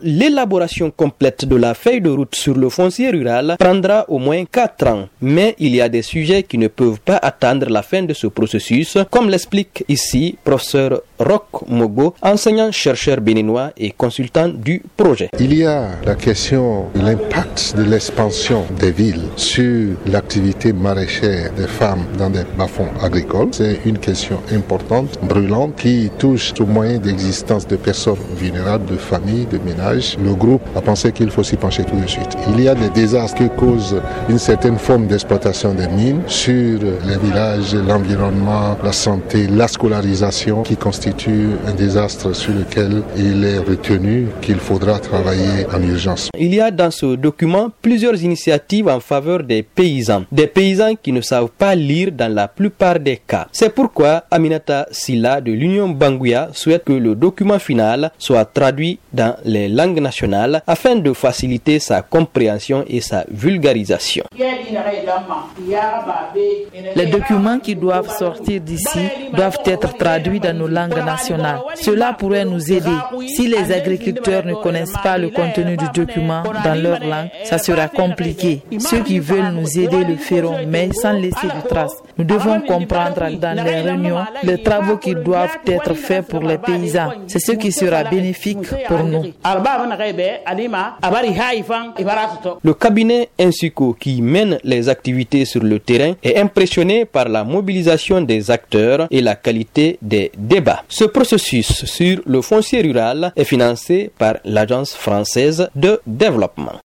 L'élaboration complète de la feuille de route sur le foncier rural prendra au moins 4 ans. Mais il y a des sujets qui ne peuvent pas attendre la fin de ce processus, comme l'explique ici professeur Roch Mogo, enseignant-chercheur béninois et consultant du projet. Il y a la question de l'impact de l'expansion des villes sur l'activité maraîchère des femmes dans des bas-fonds agricoles. C'est une question importante, brûlante, qui touche aux moyens d'existence de personnes vulnérables, de familles, de ménages. Le groupe a pensé qu'il faut s'y pencher tout de suite. Il y a des désastres qui causent une certaine forme d'exploitation des mines sur les villages, l'environnement, la santé, la scolarisation, qui constitue un désastre sur lequel il est retenu qu'il faudra travailler en urgence. Il y a dans ce document plusieurs initiatives en faveur des paysans qui ne savent pas lire dans la plupart des cas. C'est pourquoi Aminata Silla de l'Union Banguya souhaite que le document final soit traduit dans les langues nationales afin de faciliter sa compréhension et sa vulgarisation. Les documents qui doivent sortir d'ici doivent être traduits dans nos langues nationales. Cela pourrait nous aider. Si les agriculteurs ne connaissent pas le contenu du document dans leur langue, ça sera compliqué. Ceux qui veulent nous aider le feront, mais sans laisser de traces. Nous devons comprendre dans les réunions les travaux qui doivent être faits pour les paysans. C'est ce qui sera bénéfique pour nous. Le cabinet Insuco, qui mène les activités sur le terrain, est impressionné par la mobilisation des acteurs et la qualité des débats. Ce processus sur le foncier rural est financé par l'Agence française de développement.